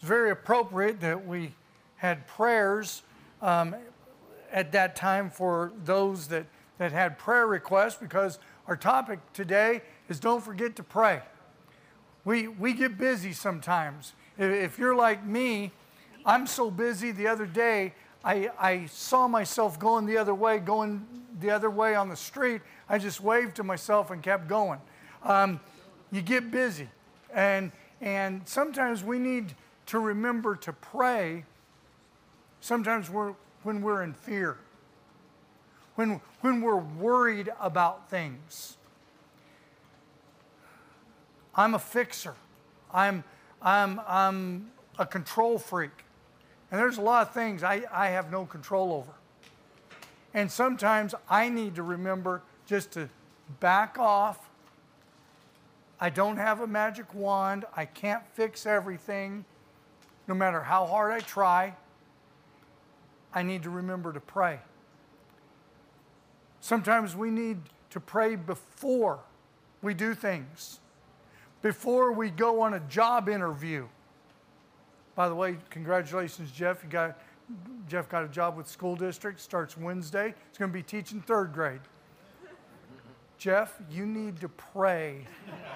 It's very appropriate that we had prayers at that time for those that had prayer requests, because our topic today is don't forget to pray. We get busy sometimes. If you're like me, I'm so busy. The other day, I saw myself going the other way on the street. I just waved to myself and kept going. You get busy. And sometimes we need to remember to pray. Sometimes when we're in fear, when we're worried about things. I'm a fixer. I'm a control freak. And there's a lot of things I have no control over. And sometimes I need to remember just to back off. I don't have a magic wand. I can't fix everything, no matter how hard I try. I need to remember to pray. Sometimes we need to pray before we do things. Before we go on a job interview. By the way, congratulations, Jeff. Jeff got a job with the school district. Starts Wednesday. He's going to be teaching 3rd grade. Jeff, you need to pray.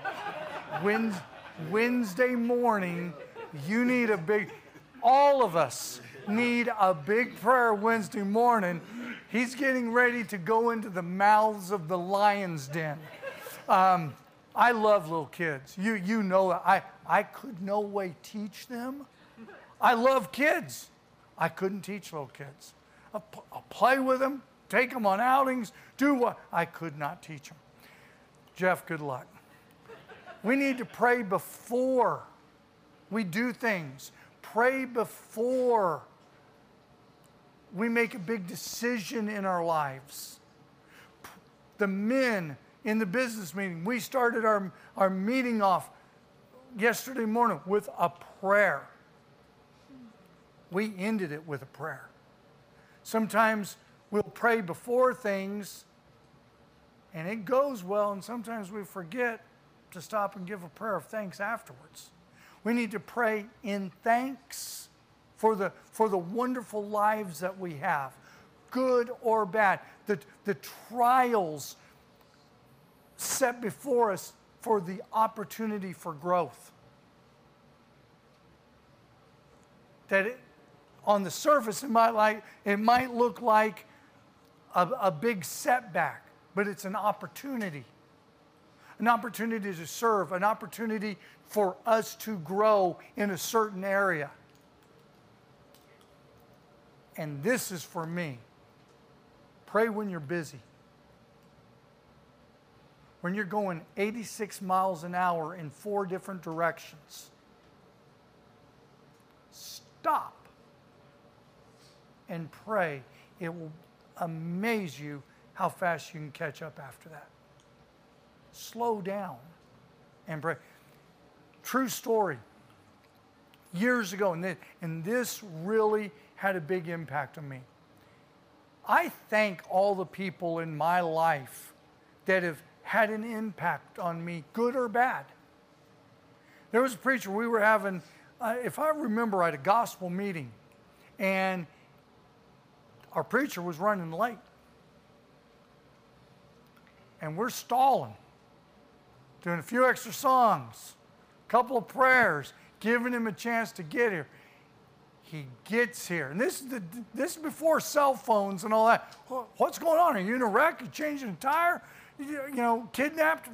Wednesday morning, you need all of us need a big prayer Wednesday morning. He's getting ready to go into the mouths of the lion's den. I love little kids. You know that. I could no way teach them. I love kids. I couldn't teach little kids. I'll play with them, take them on outings, do what. I could not teach them. Jeff, good luck. We need to pray before we do things. Pray before we make a big decision in our lives. The men in the business meeting, we started our meeting off yesterday morning with a prayer. We ended it with a prayer. Sometimes we'll pray before things and it goes well, and sometimes we forget to stop and give a prayer of thanks afterwards. We need to pray in thanks for the wonderful lives that we have, good or bad, the trials set before us for the opportunity for growth. On the surface, it might look like a big setback, but it's an opportunity. An opportunity to serve, an opportunity for us to grow in a certain area. And this is for me. Pray when you're busy. When you're going 86 miles an hour in 4 different directions. Stop and pray. It will amaze you how fast you can catch up after that. Slow down and pray. True story. Years ago, and this really had a big impact on me. I thank all the people in my life that have had an impact on me, good or bad. There was a preacher we were having, if I remember right, a gospel meeting, and our preacher was running late. And we're stalling, doing a few extra songs, a couple of prayers, giving him a chance to get here. He gets here. And this is before cell phones and all that. What's going on? Are you in a wreck? You changing a tire? Kidnapped,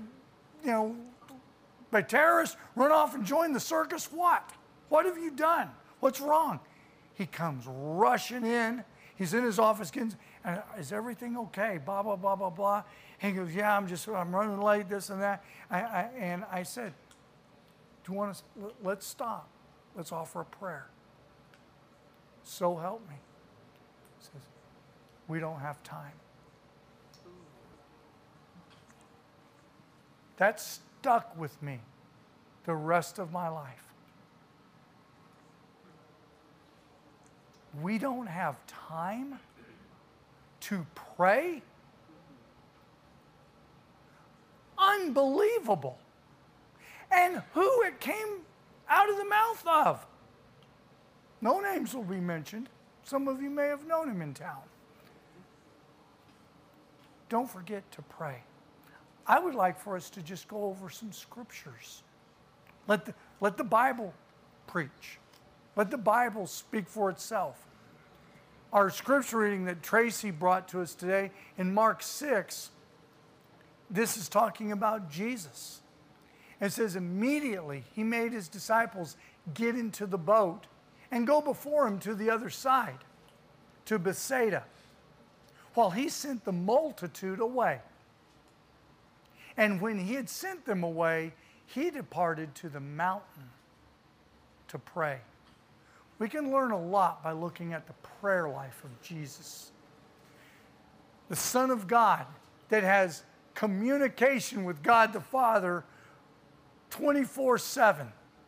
by terrorists? Run off and join the circus? What? What have you done? What's wrong? He comes rushing in. He's in his office getting, is everything okay? Blah, blah, blah, blah, blah. And he goes, yeah, I'm running late, this and that. And I said, do you want to, let's stop. Let's offer a prayer. So help me. He says, we don't have time. That stuck with me the rest of my life. We don't have time to pray? Unbelievable. And who it came out of the mouth of? No names will be mentioned. Some of you may have known him in town. Don't forget to pray. I would like for us to just go over some scriptures. Let the Bible preach. Let the Bible speak for itself. Our scripture reading that Tracy brought to us today in Mark 6, this is talking about Jesus. It says, immediately he made his disciples get into the boat and go before him to the other side, to Bethsaida, while he sent the multitude away. And when he had sent them away, he departed to the mountain to pray. We can learn a lot by looking at the prayer life of Jesus. The Son of God that has communication with God the Father 24/7.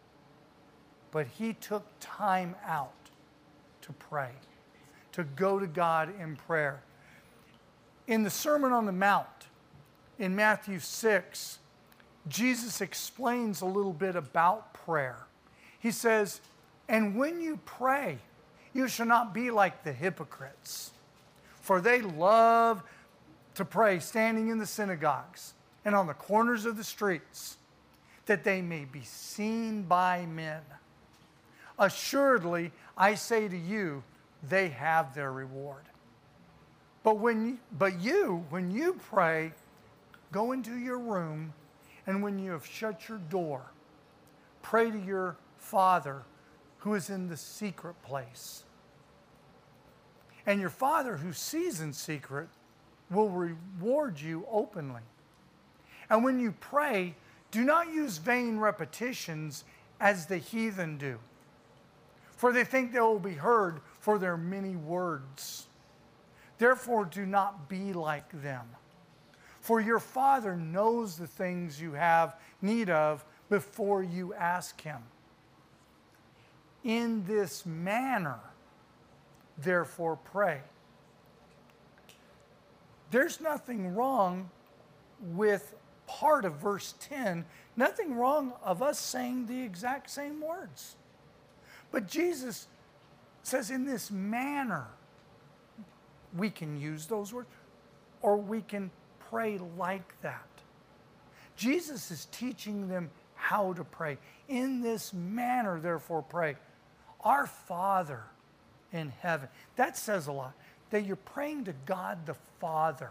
But he took time out to pray, to go to God in prayer. In the Sermon on the Mount, in Matthew 6, Jesus explains a little bit about prayer. He says, and when you pray, you shall not be like the hypocrites, for they love to pray standing in the synagogues and on the corners of the streets, that they may be seen by men. Assuredly, I say to you, they have their reward. But when you pray, go into your room, and when you have shut your door, pray to your Father who is in the secret place. And your Father who sees in secret will reward you openly. And when you pray, do not use vain repetitions as the heathen do, for they think they will be heard for their many words. Therefore, do not be like them. For your Father knows the things you have need of before you ask him. In this manner, therefore, pray. There's nothing wrong with part of verse 10, nothing wrong of us saying the exact same words. But Jesus says in this manner, we can use those words, or we can pray like that. Jesus is teaching them how to pray. In this manner, therefore, pray. Our Father in heaven. That says a lot. That you're praying to God the Father.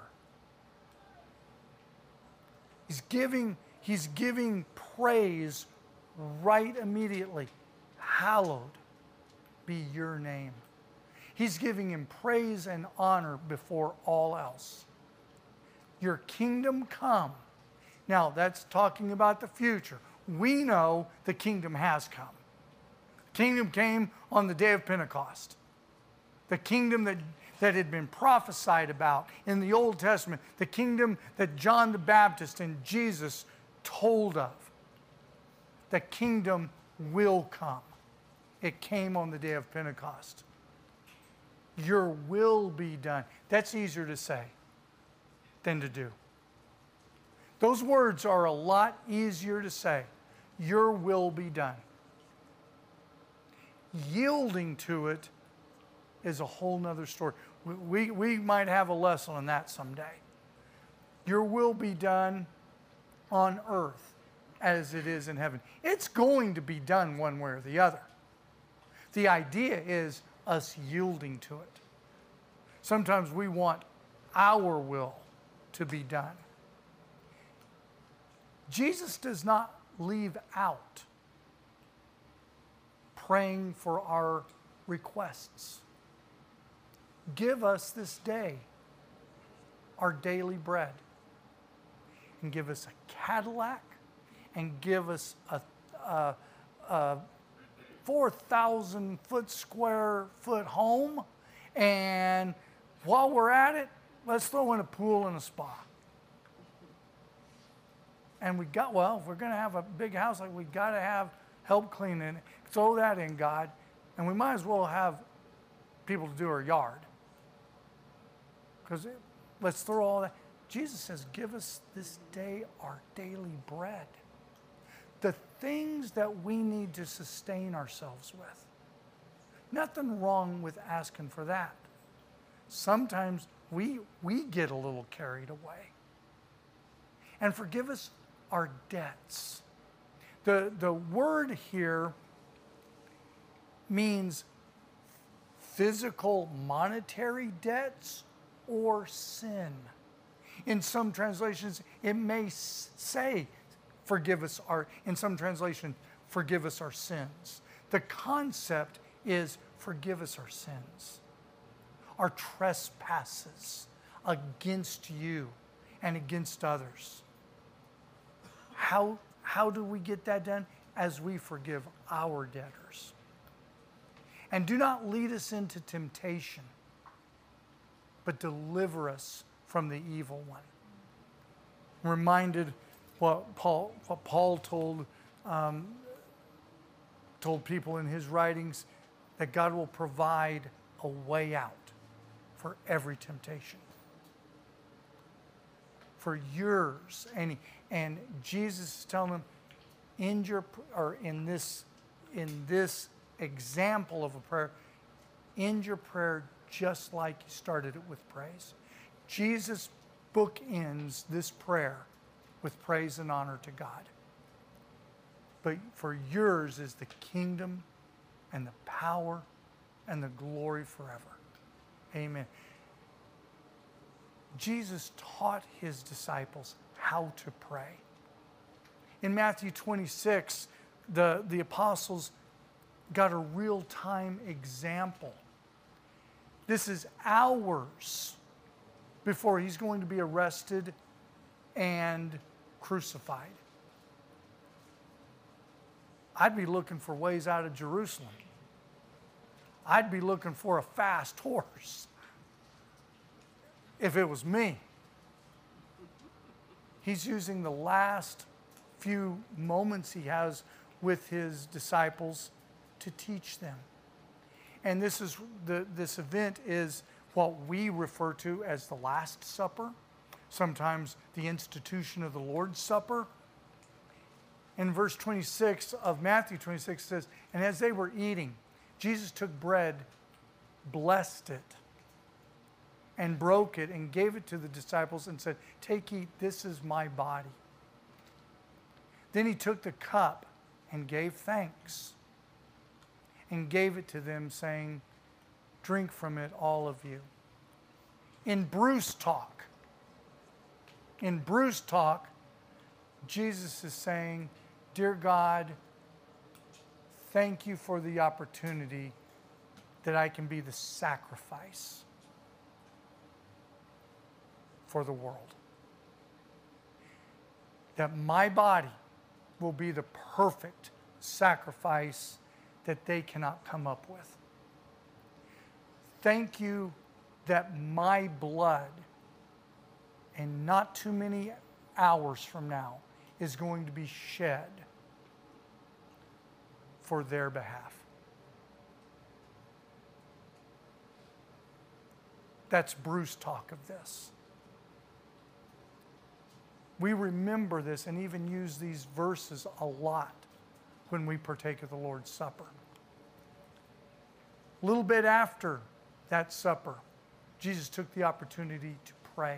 He's giving praise right immediately. Hallowed be your name. He's giving him praise and honor before all else. Your kingdom come. Now, that's talking about the future. We know the kingdom has come. The kingdom came on the day of Pentecost. The kingdom that had been prophesied about in the Old Testament. The kingdom that John the Baptist and Jesus told of. The kingdom will come. It came on the day of Pentecost. Your will be done. That's easier to say than to do. Those words are a lot easier to say. Your will be done. Yielding to it is a whole nother story. We might have a lesson on that someday. Your will be done on earth as it is in heaven. It's going to be done one way or the other. The idea is us yielding to it. Sometimes we want our will to be done. Jesus does not leave out praying for our requests. Give us this day our daily bread. And give us a Cadillac. And give us a 4,000 square foot home. And while we're at it, let's throw in a pool and a spa. And if we're going to have a big house, like we got to have help cleaning it. Throw that in, God. And we might as well have people to do our yard. Because let's throw all that. Jesus says, give us this day our daily bread. The things that we need to sustain ourselves with. Nothing wrong with asking for that. Sometimes we get a little carried away. And forgive us our debts. The word here means physical monetary debts or sin. In some translations, it may say, in some translations, forgive us our sins. The concept is forgive us our sins, our trespasses against you and against others. How do we get that done? As we forgive our debtors. And do not lead us into temptation, but deliver us from the evil one. I'm reminded what Paul told people in his writings, that God will provide a way out for every temptation. For yours. And Jesus is telling them, in this example of a prayer, end your prayer just like you started it with praise. Jesus bookends this prayer with praise and honor to God. But for yours is the kingdom and the power and the glory forever. Amen. Jesus taught his disciples how to pray. In Matthew 26, the apostles got a real-time example. This is hours before he's going to be arrested and crucified. I'd be looking for ways out of Jerusalem. I'd be looking for a fast horse if it was me. He's using the last few moments he has with his disciples to teach them. And this event is what we refer to as the Last Supper, sometimes the institution of the Lord's Supper. In verse 26 of Matthew 26 says, and as they were eating, Jesus took bread, blessed it, and broke it, and gave it to the disciples and said, take, eat, this is my body. Then he took the cup and gave thanks and gave it to them, saying, drink from it, all of you. In Bruce talk, Jesus is saying, dear God, thank you for the opportunity that I can be the sacrifice for the world. That my body will be the perfect sacrifice that they cannot come up with. Thank you that my blood, and not too many hours from now, is going to be shed for their behalf. That's Bruce talk of this. We remember this and even use these verses a lot when we partake of the Lord's Supper. A little bit after that supper, Jesus took the opportunity to pray.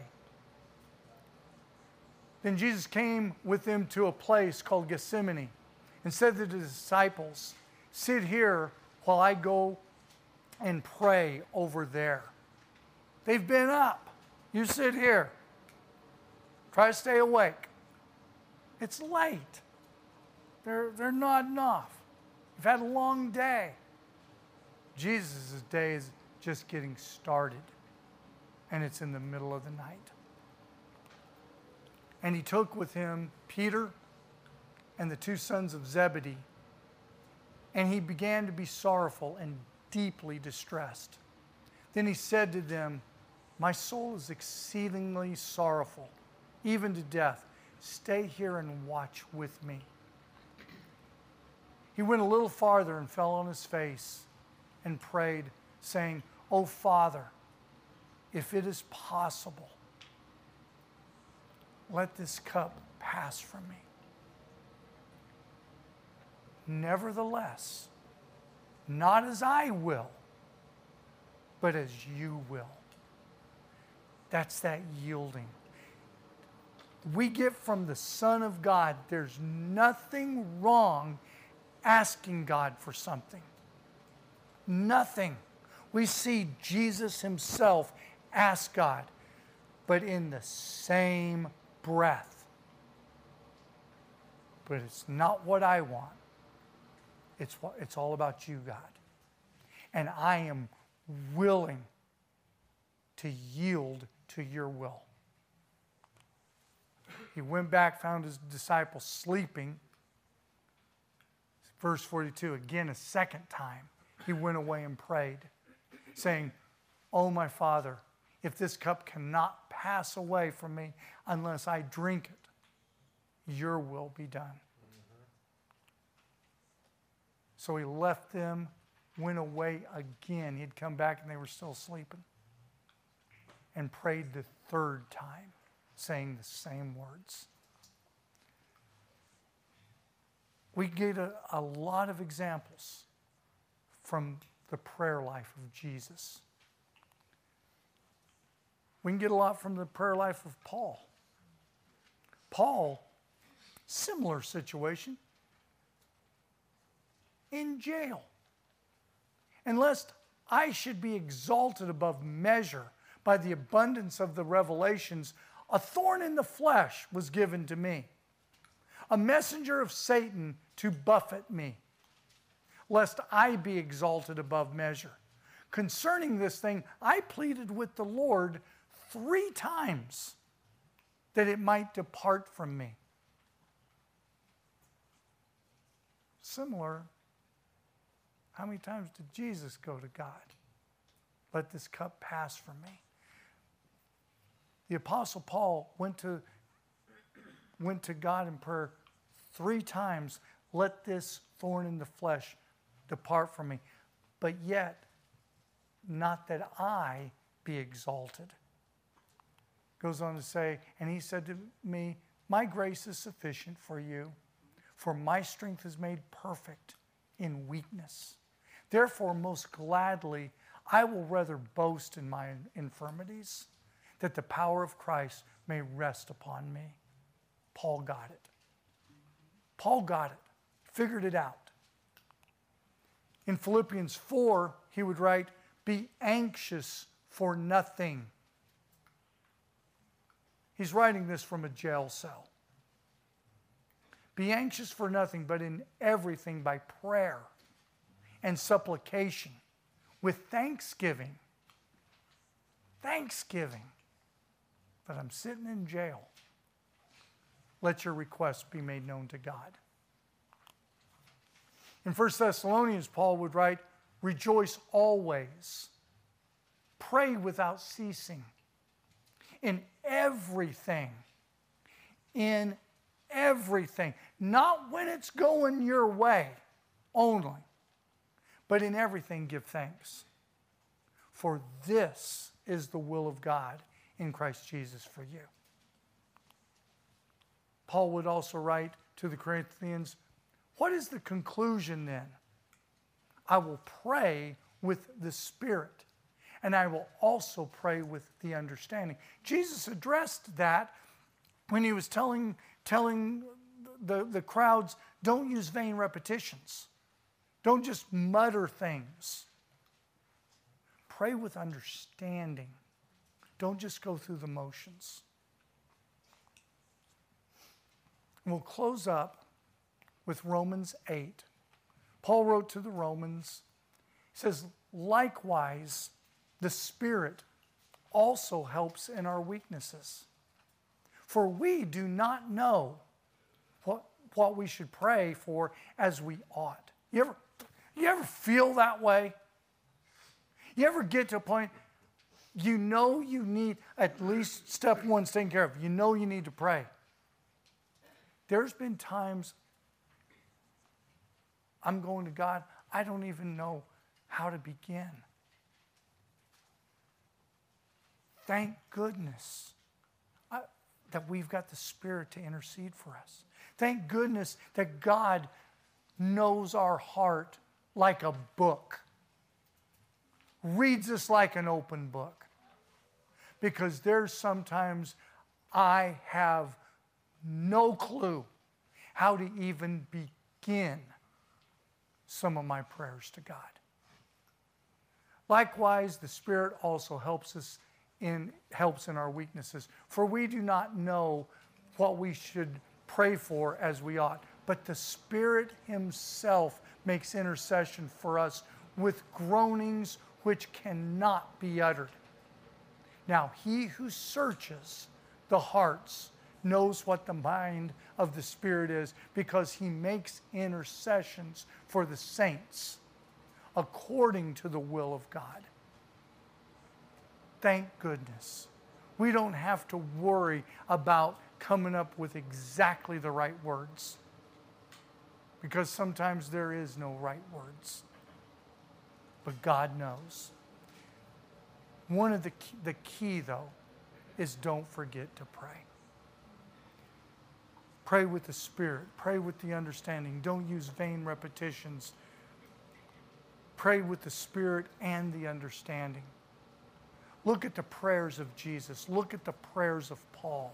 Then Jesus came with them to a place called Gethsemane and said to the disciples, sit here while I go and pray over there. They've been up. You sit here. Try to stay awake. It's late. They're nodding off. You've had a long day. Jesus' day is just getting started, and it's in the middle of the night. And he took with him Peter and the two sons of Zebedee, and he began to be sorrowful and deeply distressed. Then he said to them, my soul is exceedingly sorrowful, even to death. Stay here and watch with me. He went a little farther and fell on his face and prayed, saying, O Father, if it is possible, let this cup pass from me. Nevertheless, Not as I will, but as you will. That's that yielding. We get from the Son of God, there's nothing wrong asking God for something. Nothing. We see Jesus himself ask God, but in the same breath. But it's not what I want. It's all about you, God. And I am willing to yield to your will. He went back, found his disciples sleeping. Verse 42, again, a second time, he went away and prayed, saying, "Oh, my Father, if this cup cannot pass away from me unless I drink it, your will be done." So he left them, went away again. He'd come back and they were still sleeping. And prayed the third time, saying the same words. We get a lot of examples from the prayer life of Jesus. We can get a lot from the prayer life of Paul. Paul, similar situation, in jail. And lest I should be exalted above measure by the abundance of the revelations, a thorn in the flesh was given to me, a messenger of Satan to buffet me, lest I be exalted above measure. Concerning this thing, I pleaded with the Lord 3 times that it might depart from me. Similar, how many times did Jesus go to God? Let this cup pass from me. The Apostle Paul went to God in prayer 3 times. Let this thorn in the flesh depart from me. But yet, not that I be exalted. Goes on to say, and he said to me, my grace is sufficient for you, for my strength is made perfect in weakness. Therefore, most gladly, I will rather boast in my infirmities, that the power of Christ may rest upon me. Paul got it. Paul got it, figured it out. In Philippians 4, he would write, be anxious for nothing. He's writing this from a jail cell. Be anxious for nothing, but in everything by prayer and supplication with thanksgiving. Thanksgiving that I'm sitting in jail. Let your requests be made known to God. In 1 Thessalonians, Paul would write, rejoice always. Pray without ceasing. In everything. In everything. Not when it's going your way only, but in everything give thanks. For this is the will of God in Christ Jesus for you. Paul would also write to the Corinthians, what is the conclusion then? I will pray with the Spirit, and I will also pray with the understanding. Jesus addressed that when he was telling the crowds, don't use vain repetitions. Don't just mutter things. Pray with understanding. Don't just go through the motions. And we'll close up with Romans 8. Paul wrote to the Romans, he says, likewise, the Spirit also helps in our weaknesses. For we do not know what we should pray for as we ought. You ever feel that way? You ever get to a point, you know you need, at least step 1's taken care of. You know you need to pray. There's been times I'm going to God, I don't even know how to begin. Thank goodness that we've got the Spirit to intercede for us. Thank goodness that God knows our heart like a book, reads us like an open book. Because there's sometimes I have no clue how to even begin some of my prayers to God. Likewise, the Spirit also helps in our weaknesses. For we do not know what we should pray for as we ought, but the Spirit Himself makes intercession for us with groanings which cannot be uttered. Now, He who searches the hearts knows what the mind of the Spirit is, because He makes intercessions for the saints according to the will of God. Thank goodness. We don't have to worry about coming up with exactly the right words, because sometimes there is no right words. But God knows. One of the key, though, is don't forget to pray. Pray with the Spirit. Pray with the understanding. Don't use vain repetitions. Pray with the Spirit and the understanding. Look at the prayers of Jesus. Look at the prayers of Paul.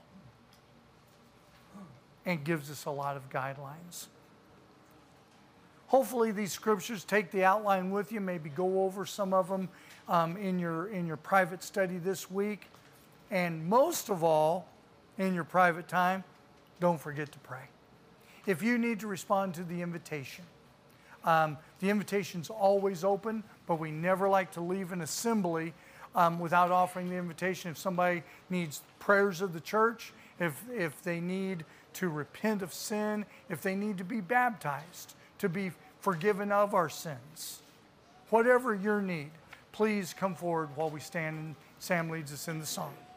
And gives us a lot of guidelines. Hopefully these scriptures, take the outline with you. Maybe go over some of them in your private study this week. And most of all, in your private time, don't forget to pray. If you need to respond to the invitation, the invitation's always open, but we never like to leave an assembly without offering the invitation. If somebody needs prayers of the church, if they need to repent of sin, if they need to be baptized, to be forgiven of our sins, whatever your need, please come forward while we stand and Sam leads us in the song.